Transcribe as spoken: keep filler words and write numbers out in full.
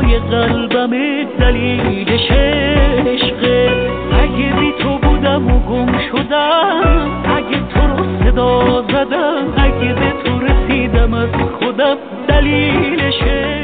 فردای قلبم دلیلش عشقه. اگه بی تو بودم و گم شدم، اگه تو رو صدا زدم، اگه به تو رسیدم از خودم دلیلش